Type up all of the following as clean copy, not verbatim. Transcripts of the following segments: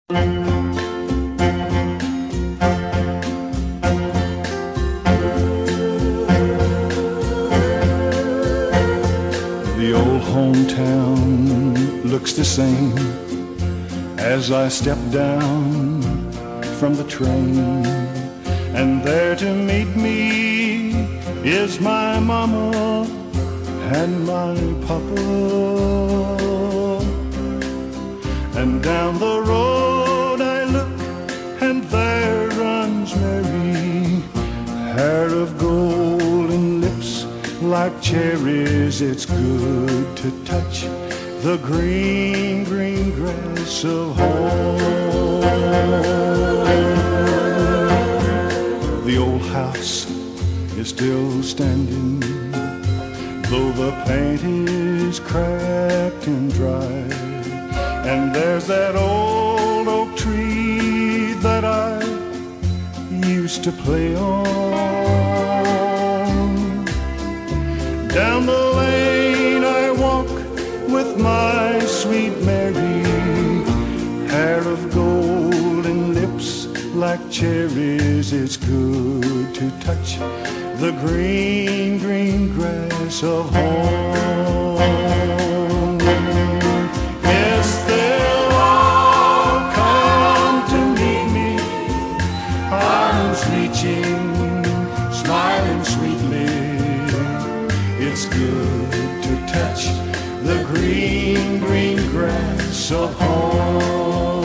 The old hometown looks the same as I step down from the train, and there to meet me is my mama and my papa. And down the road I look, and there runs Mary, hair of gold and lips like cherries. It's good to touch the green, green grass of home. The old house is still standing, though the paint is cracked and dry. And there's that old oak tree that I used to play on. Down the lane I walk with my sweet Mary, hair of gold and lips like cherries. It's good to touch the green, green grass of home. Yes, they'll all come to meet me, arms reaching, smiling sweetly. It's good to touch the green, green grass of home.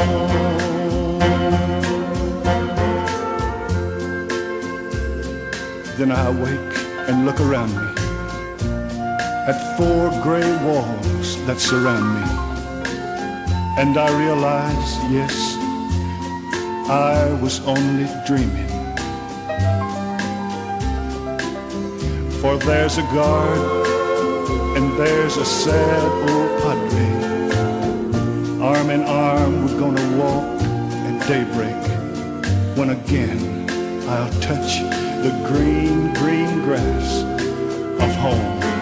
Then I wake and look around me at 4 gray walls that surround me, and I realize, yes, I was only dreaming. For there's a guard and there's a sad old padre. Arm in arm we're gonna walk at daybreak, when again I'll touch the green, green grass of home.